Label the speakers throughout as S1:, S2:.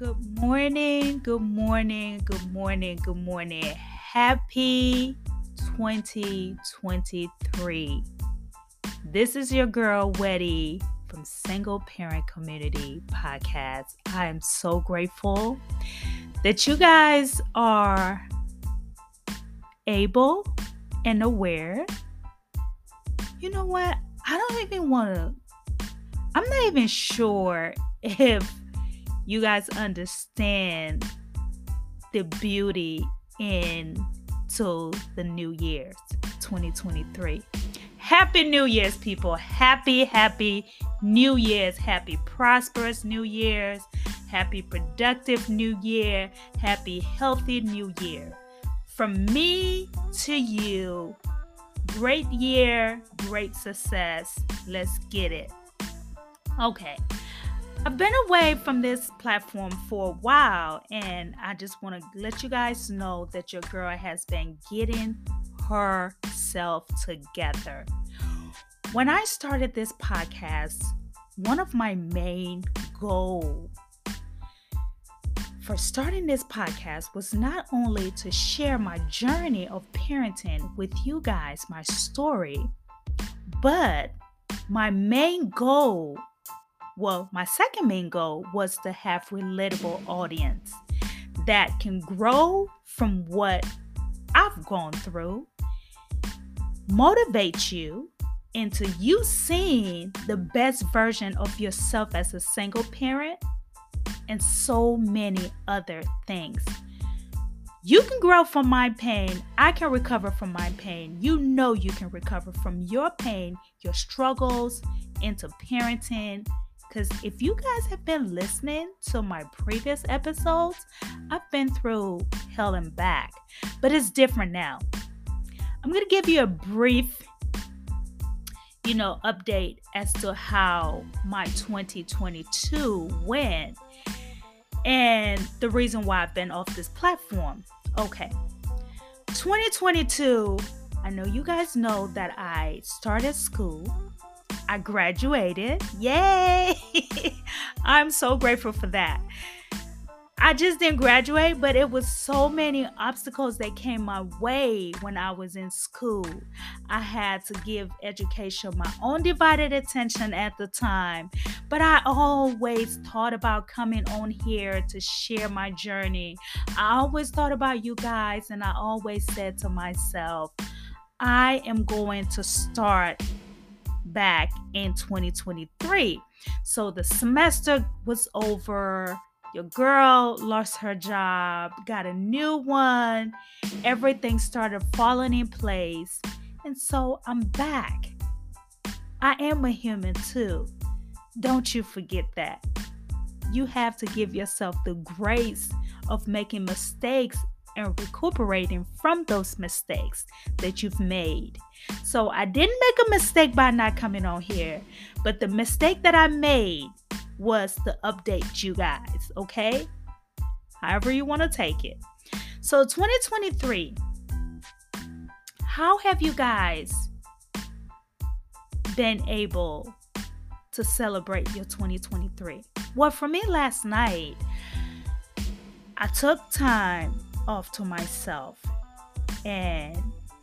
S1: Good morning, good morning, good morning, good morning. Happy 2023. This is your girl, Weddy, from Single Parent Community Podcast. I am so grateful that you guys are able and aware. You know what? I'm not even sure if you guys understand the beauty into the new year's 2023. Happy New Year's, people. Happy New Year's. Happy prosperous New Year's. Happy productive New Year. Happy healthy New Year. From me to you, great year, great success. Let's get it. Okay. I've been away from this platform for a while, and I just want to let you guys know that your girl has been getting herself together. When I started this podcast, one of my main goals for starting this podcast was not only to share my journey of parenting with you guys, my story, but my second main goal was to have relatable audience that can grow from what I've gone through, motivate you into you seeing the best version of yourself as a single parent, and so many other things. You can grow from my pain. I can recover from my pain. You know you can recover from your pain, your struggles into parenting. Because if you guys have been listening to my previous episodes, I've been through hell and back. But it's different now. I'm going to give you a brief, update as to how my 2022 went and the reason why I've been off this platform. Okay. 2022, I know you guys know that I started school. I graduated. Yay! I'm so grateful for that. I just didn't graduate, but it was so many obstacles that came my way when I was in school. I had to give education my own divided attention at the time, but I always thought about coming on here to share my journey. I always thought about you guys, and I always said to myself, I am going to start back in 2023. So the semester was over. Your girl lost her job, got a new one. Everything started falling in place. And so I'm back. I am a human too. Don't you forget that. You have to give yourself the grace of making mistakes and recuperating from those mistakes that you've made. So I didn't make a mistake by not coming on here, but the mistake that I made was to update you guys, okay? However you want to take it. So 2023, how have you guys been able to celebrate your 2023? Well, for me last night, I took time off to myself, and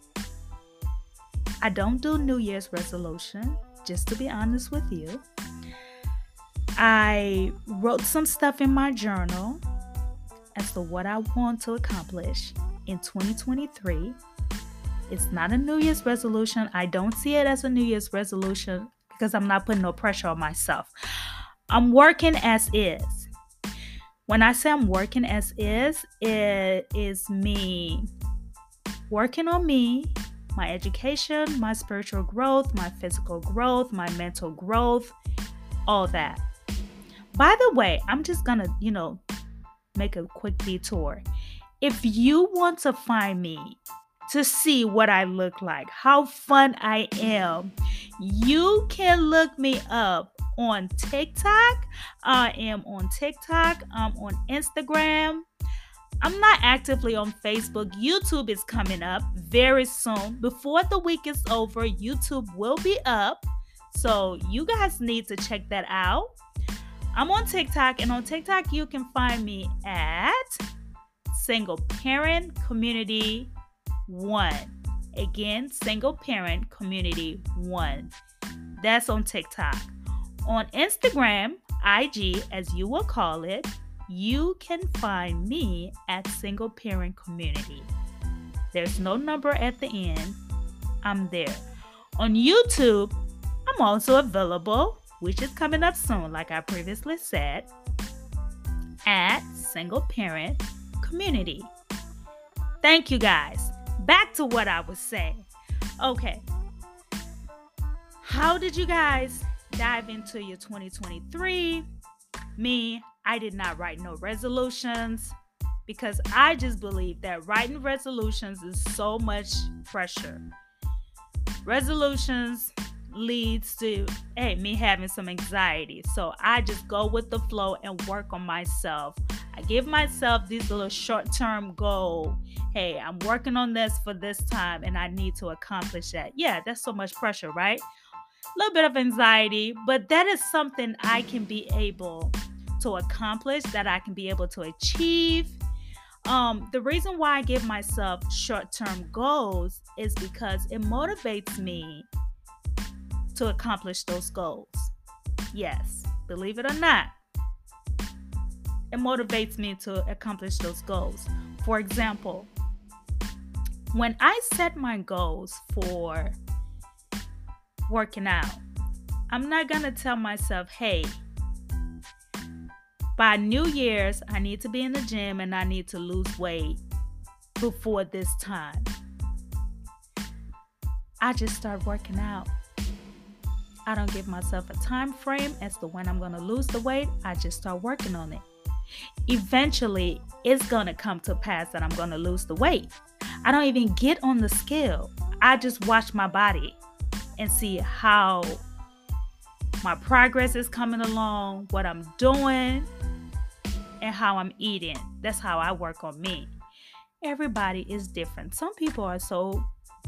S1: I don't do New Year's resolution, just to be honest with you. I wrote some stuff in my journal as to what I want to accomplish in 2023. It's not a New Year's resolution. I don't see it as a New Year's resolution because I'm not putting no pressure on myself. I'm working as is. When I say I'm working as is, it is me working on me, my education, my spiritual growth, my physical growth, my mental growth, all that. By the way, I'm just going to, make a quick detour. If you want to find me to see what I look like, how fun I am, you can look me up on TikTok. I am on TikTok. I'm on Instagram. I'm not actively on Facebook. YouTube is coming up very soon. Before the week is over, YouTube will be up. So you guys need to check that out. I'm on TikTok, and on TikTok you can find me at Single Parent Community 1. Again, Single Parent Community 1. That's on TikTok. On Instagram, IG, as you will call it, you can find me at Single Parent Community. There's no number at the end. I'm there. On YouTube, I'm also available, which is coming up soon, like I previously said, at Single Parent Community. Thank you, guys. Back to what I was saying. Okay. How did you guys dive into your 2023? Me, I did not write no resolutions because I just believe that writing resolutions is so much pressure. Resolutions leads to me having some anxiety. So I just go with the flow and work on myself. I give myself these little short-term goals. Hey, I'm working on this for this time and I need to accomplish that. Yeah, that's so much pressure, right? A little bit of anxiety, but that is something I can be able to accomplish, that I can be able to achieve. The reason why I give myself short-term goals is because it motivates me to accomplish those goals. Yes, believe it or not, it motivates me to accomplish those goals. For example, when I set my goals for working out, I'm not going to tell myself, hey, by New Year's, I need to be in the gym and I need to lose weight before this time. I just start working out. I don't give myself a time frame as to when I'm going to lose the weight. I just start working on it. Eventually, it's going to come to pass that I'm going to lose the weight. I don't even get on the scale. I just watch my body and see how my progress is coming along, what I'm doing, and how I'm eating. That's how I work on me. Everybody is different. Some people are some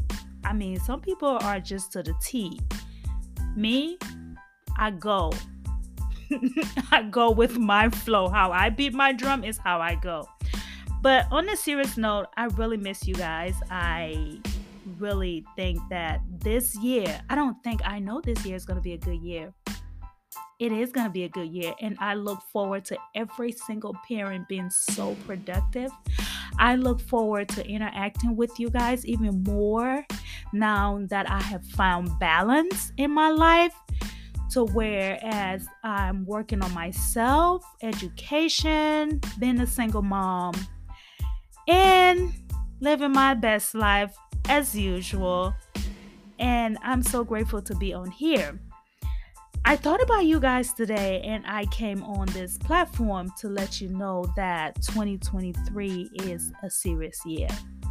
S1: people are just to the T. Me, I go. I go with my flow. How I beat my drum is how I go. But on a serious note, I really miss you guys. I really think that this year, I know this year is going to be a good year. It is going to be a good year. And I look forward to every single parent being so productive. I look forward to interacting with you guys even more now that I have found balance in my life, to whereas I'm working on myself, education, being a single mom, and living my best life as usual. And I'm so grateful to be on here. I thought about you guys today, and I came on this platform to let you know that 2023 is a serious year.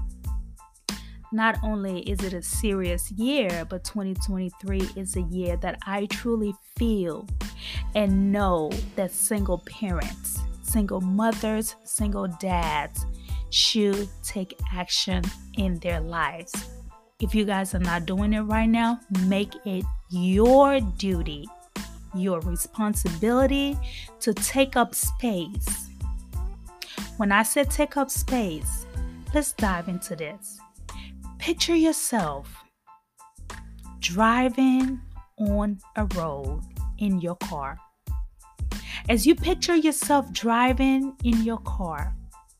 S1: Not only is it a serious year, but 2023 is a year that I truly feel and know that single parents, single mothers, single dads should take action in their lives. If you guys are not doing it right now, make it your duty, your responsibility to take up space. When I said take up space, let's dive into this. Picture yourself driving on a road in your car. As you picture yourself driving in your car,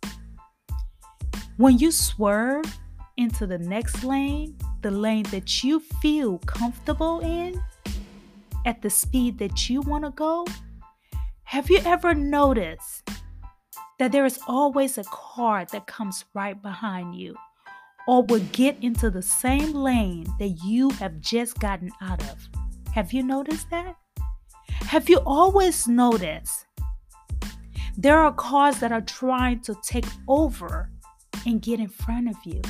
S1: when you swerve into the next lane, the lane that you feel comfortable in, at the speed that you want to go, have you ever noticed that there is always a car that comes right behind you or will get into the same lane that you have just gotten out of? Have you noticed that? Have you always noticed there are cars that are trying to take over and get in front of you?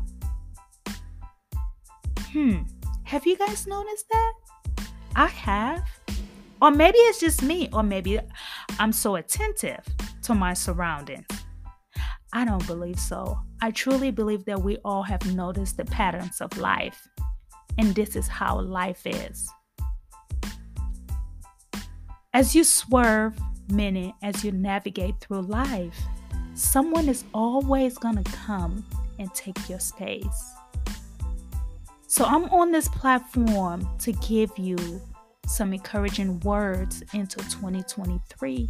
S1: Have you guys noticed that? I have. Or maybe it's just me, or maybe I'm so attentive to my surroundings. I don't believe so. I truly believe that we all have noticed the patterns of life, and this is how life is. As you swerve, meaning as you navigate through life, someone is always going to come and take your space. So I'm on this platform to give you some encouraging words into 2023.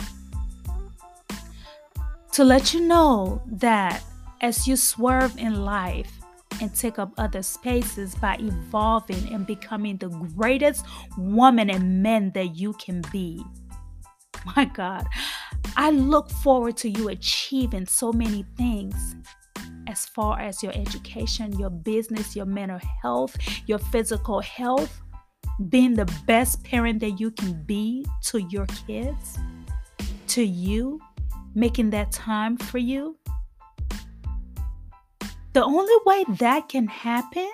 S1: To let you know that as you swerve in life and take up other spaces by evolving and becoming the greatest woman and man that you can be, my God, I look forward to you achieving so many things as far as your education, your business, your mental health, your physical health, being the best parent that you can be to your kids, to you, making that time for you. The only way that can happen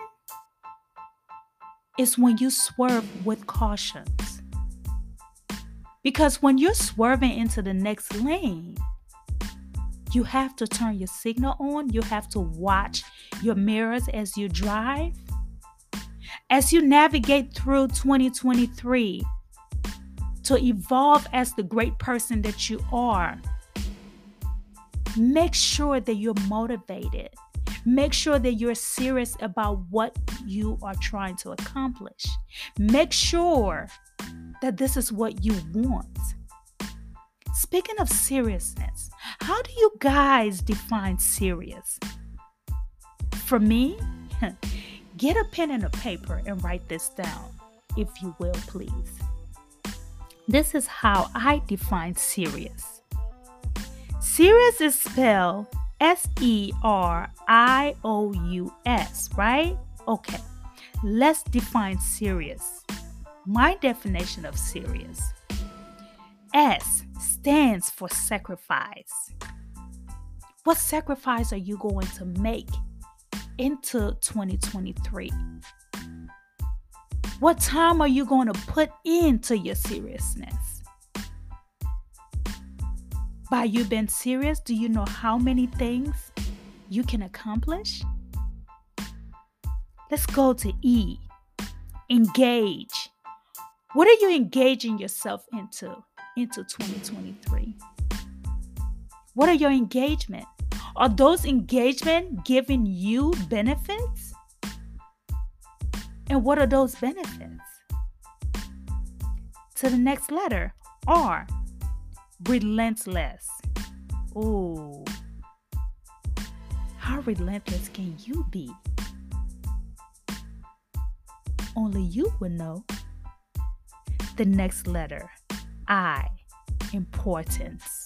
S1: is when you swerve with cautions. Because when you're swerving into the next lane, you have to turn your signal on. You have to watch your mirrors as you drive. As you navigate through 2023 to evolve as the great person that you are, make sure that you're motivated. Make sure that you're serious about what you are trying to accomplish. Make sure that this is what you want. Speaking of seriousness, how do you guys define serious? For me, get a pen and a paper and write this down, if you will, please. This is how I define serious. Serious is spelled S-E-R-I-O-U-S, right? Okay, let's define serious. My definition of serious. S stands for sacrifice. What sacrifice are you going to make into 2023? What time are you going to put into your seriousness? By you being serious, do you know how many things you can accomplish? Let's go to E. Engage. What are you engaging yourself into 2023? What are your engagement? Are those engagement giving you benefits? And what are those benefits? To the next letter, R. Relentless. Oh, how relentless can you be? Only you would know. The next letter, I. Importance.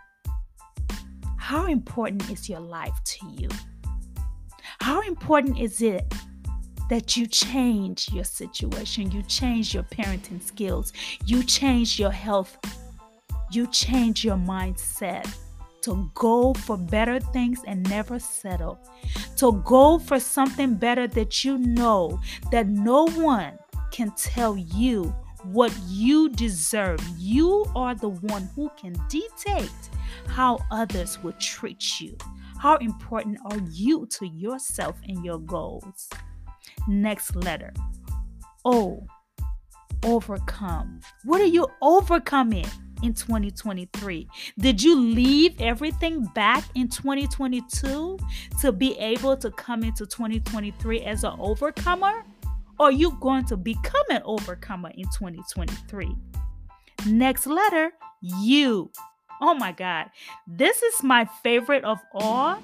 S1: How important is your life to you? How important is it that you change your situation, you change your parenting skills, you change your health, you change your mindset to go for better things and never settle, to go for something better that you know that no one can tell you what you deserve. You are the one who can dictate how others will treat you. How important are you to yourself and your goals? Next letter, O. Overcome. What are you overcoming in 2023? Did you leave everything back in 2022 to be able to come into 2023 as an overcomer? Or are you going to become an overcomer in 2023? Next letter, U. Oh my God. This is my favorite of all.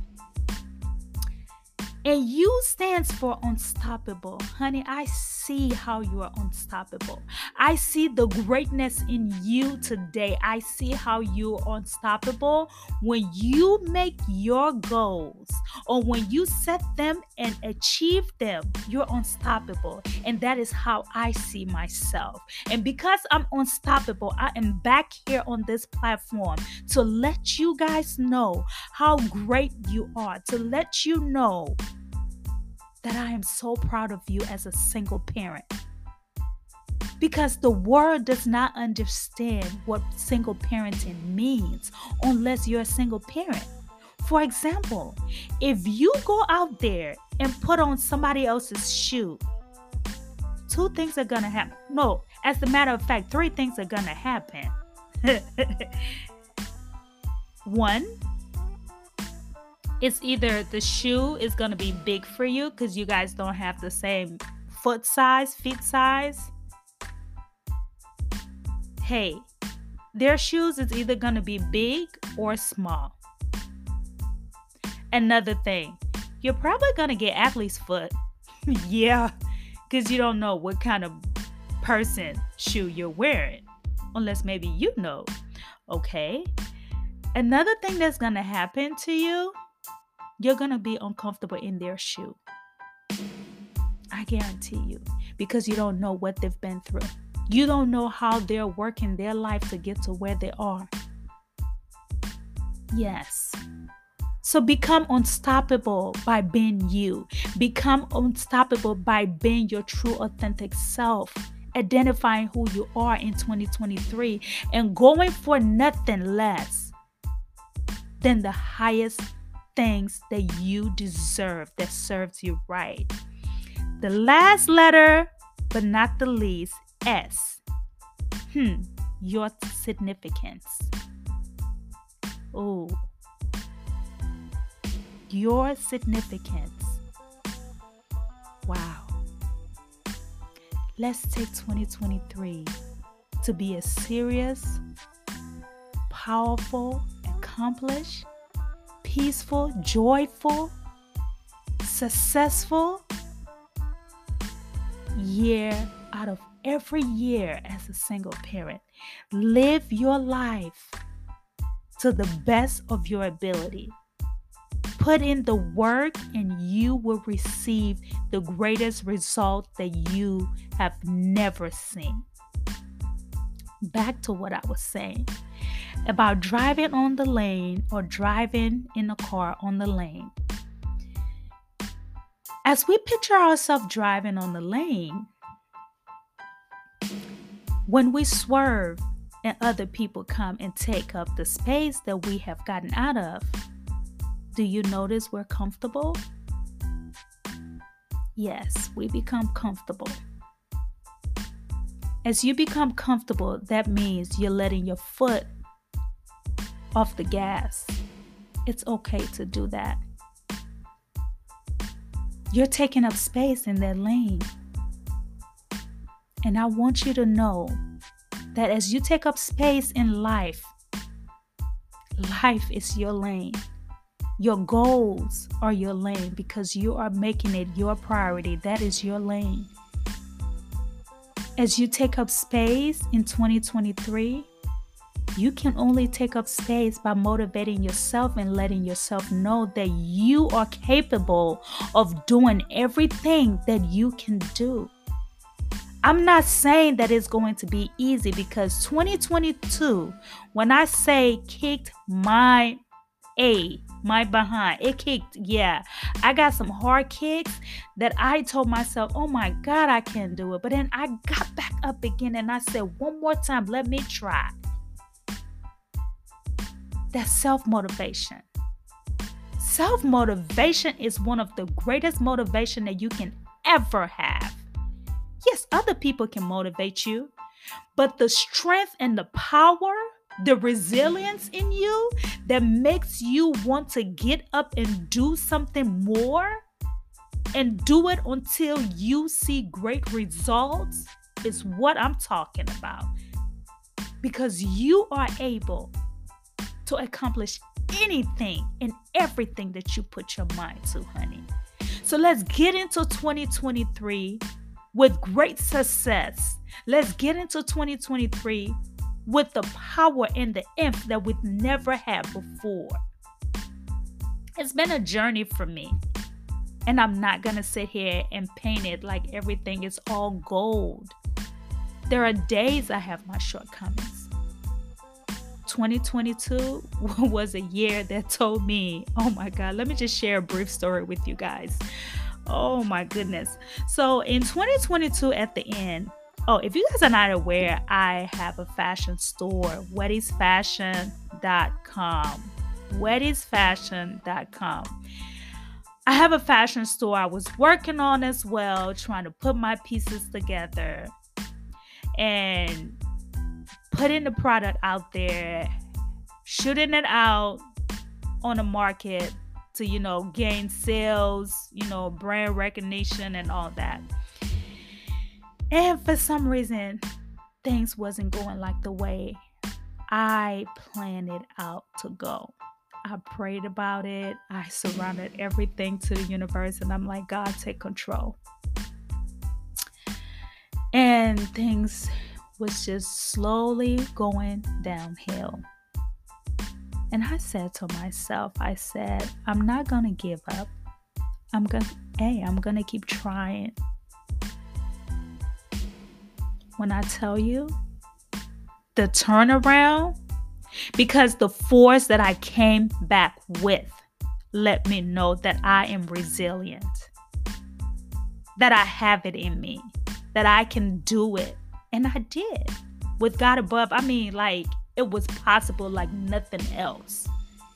S1: And U stands for unstoppable. Honey, I see how you are unstoppable. I see the greatness in you today. I see how you are unstoppable. When you make your goals or when you set them and achieve them, you're unstoppable. And that is how I see myself. And because I'm unstoppable, I am back here on this platform to let you guys know how great you are, to let you know that I am so proud of you as a single parent. Because the world does not understand what single parenting means unless you're a single parent. For example, if you go out there and put on somebody else's shoe two things are going to happen. No, as a matter of fact, three things are going to happen. One, it's either the shoe is going to be big for you because you guys don't have the same feet size. Hey, their shoes is either going to be big or small. Another thing, you're probably going to get athlete's foot. Yeah, because you don't know what kind of person shoe you're wearing. Unless maybe you know. Okay. Another thing that's going to happen to you, you're going to be uncomfortable in their shoe. I guarantee you. Because you don't know what they've been through. You don't know how they're working their life to get to where they are. Yes. So become unstoppable by being you. Become unstoppable by being your true, authentic self. Identifying who you are in 2023 and going for nothing less than the highest things that you deserve that serves you right. The last letter, but not the least, S. Your significance. Oh. Your significance. Wow. Let's take 2023 to be a serious, powerful, accomplished, peaceful, joyful, successful year out of every year as a single parent. Live your life to the best of your ability. Put in the work and you will receive the greatest result that you have never seen. Back to what I was saying about driving on the lane or driving in a car on the lane. As we picture ourselves driving on the lane, when we swerve and other people come and take up the space that we have gotten out of, do you notice we're comfortable? Yes, we become comfortable. As you become comfortable, that means you're letting your foot off the gas. It's okay to do that. You're taking up space in that lane. And I want you to know that as you take up space in life, life is your lane. Your goals are your lane because you are making it your priority. That is your lane. As you take up space in 2023, you can only take up space by motivating yourself and letting yourself know that you are capable of doing everything that you can do. I'm not saying that it's going to be easy because 2022, when I say kicked my behind, it kicked. Yeah, I got some hard kicks that I told myself, oh my God, I can't do it. But then I got back up again and I said, one more time, let me try. That's self-motivation. Self-motivation is one of the greatest motivation that you can ever have. Yes, other people can motivate you, but the strength and the power, the resilience in you that makes you want to get up and do something more and do it until you see great results is what I'm talking about. Because you are able to accomplish anything and everything that you put your mind to, honey. So let's get into 2023 with great success. Let's get into 2023 with the power and the oomph that we've never had before. It's been a journey for me. And I'm not going to sit here and paint it like everything is all gold. There are days I have my shortcomings. 2022 was a year that told me, oh my God, let me just share a brief story with you guys. Oh my goodness. So in 2022 at the end, if you guys are not aware, I have a fashion store, weddysfashion.com. weddysfashion.com. I have a fashion store I was working on as well, trying to put my pieces together and putting the product out there, shooting it out on the market to, gain sales, brand recognition and all that. And for some reason, things wasn't going like the way I planned it out to go. I prayed about it. I surrounded everything to the universe, and I'm like, God, take control. And things was just slowly going downhill. And I said to myself, I'm not going to give up. I'm going to keep trying. When I tell you the turnaround, because the force that I came back with let me know that I am resilient, that I have it in me, that I can do it. And I did. With God above, it was possible like nothing else.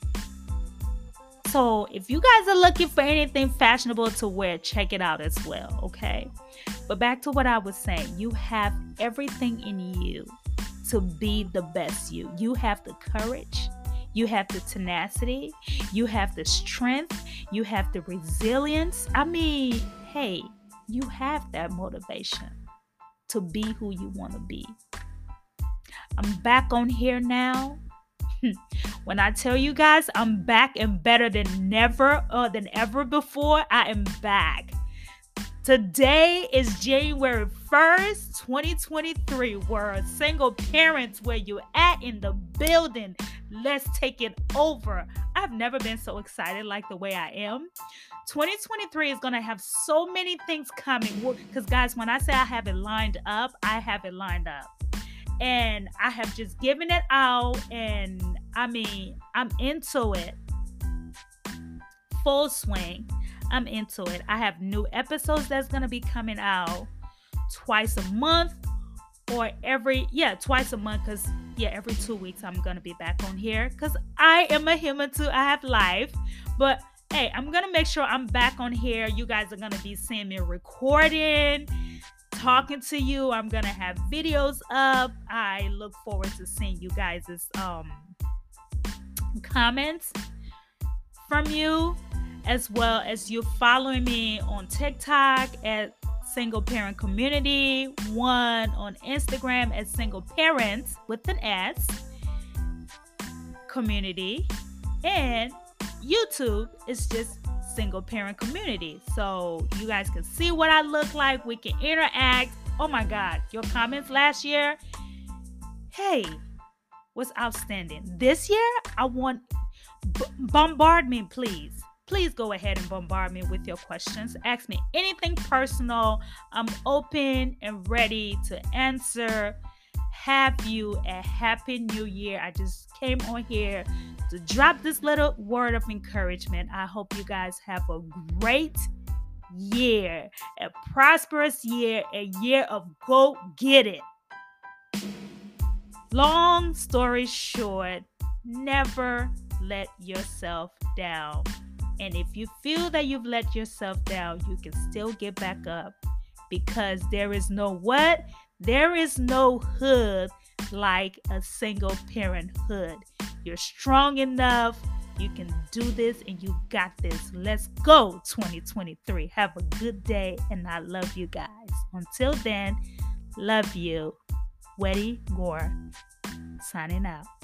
S1: So if you guys are looking for anything fashionable to wear, check it out as well, okay? But back to what I was saying, you have everything in you to be the best you. You have the courage, you have the tenacity, you have the strength, you have the resilience. Hey, you have that motivation to be who you want to be. I'm back on here now. When I tell you guys I'm back and better than ever before, I am back. Today is January 1st, 2023. We're single parents. Where you at in the building? Let's take it over. I've never been so excited like the way I am. 2023 is going to have so many things coming. Because guys, when I say I have it lined up, I have it lined up. And I have just given it out. And I'm into it. Full swing. I'm into it. I have new episodes that's going to be coming out twice a month or twice a month. Because, every 2 weeks I'm going to be back on here. Because I am a human too. I have life. But, hey, I'm going to make sure I'm back on here. You guys are going to be seeing me recording, talking to you. I'm going to have videos up. I look forward to seeing you guys' comments from you, as well as you following me on TikTok at Single Parent Community, one on Instagram at Single Parents with an S Community, and YouTube is just Single Parent Community. So you guys can see what I look like. We can interact. Oh my God, your comments last year, hey, was outstanding. This year, I want bombard me, please. Please go ahead and bombard me with your questions. Ask me anything personal. I'm open and ready to answer. Have you a happy new year. I just came on here to drop this little word of encouragement. I hope you guys have a great year, a prosperous year, a year of go get it. Long story short, never let yourself down. And if you feel that you've let yourself down, you can still get back up, because there is no what? There is no hood like a single parent hood. You're strong enough. You can do this, and you got this. Let's go 2023. Have a good day, and I love you guys. Until then, love you. Weddy Gore signing out.